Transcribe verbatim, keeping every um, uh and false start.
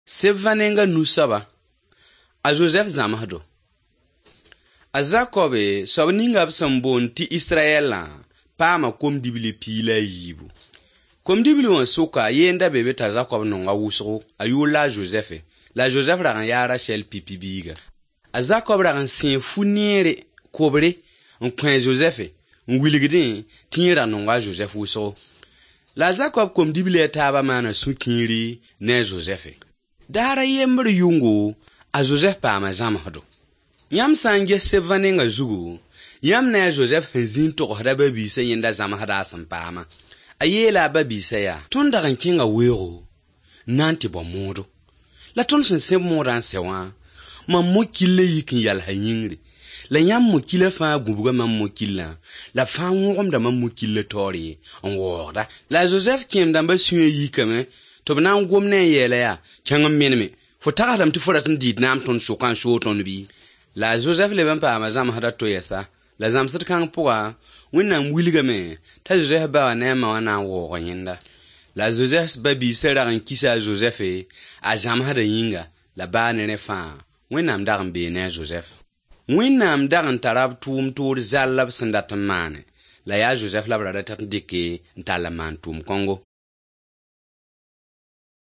Sevanenga nusaba a Joseph zamahdo. A Jacobe sobninga absambon ti Israela pama kom dibili pila yibu. Kom dibili wan soka yenda bebe ta Jacob nonga wusro ayula Joseph. La Joseph ragan ya Rachel pipi biga. A Jacob ragan sin funiere kobre nkwen Joseph nwiligidin tinra nonga Joseph wusro. La Jacob kom dibili taba mana sukiri ne Joseph. Dara yembre yungu a Joseph pama zamahdo. Yam sanje sevanenga zugu yam na Joseph hezin to hada babi se yenda zamahada sampama. Ayela babi se ya tonda rankinga wero nanti bomodo. La ton sen se moran sewa ma mokile yikin yal hanyingri. La yam mokile fa gubuga ma mokila la fa ngom da ma mokile tori on worda. La Joseph kiem damba suye yikame to bana ngomne yele ya changam menme fo tagadam ti foratin dit nam ton sokan so ton bi. La Joseph le pa amazam hada to yesa la zamsat kan puwa winnan wilgame ta Joseph ba na ma wana wo yinda. La Joseph babi sera kan kisa Joseph a jam hada yinga la ba ne fa winnam dagan be ne Joseph winnam dagan tarab tum tur zallab sandat mane la ya Joseph la brada ta dike ntala man tum Kongo.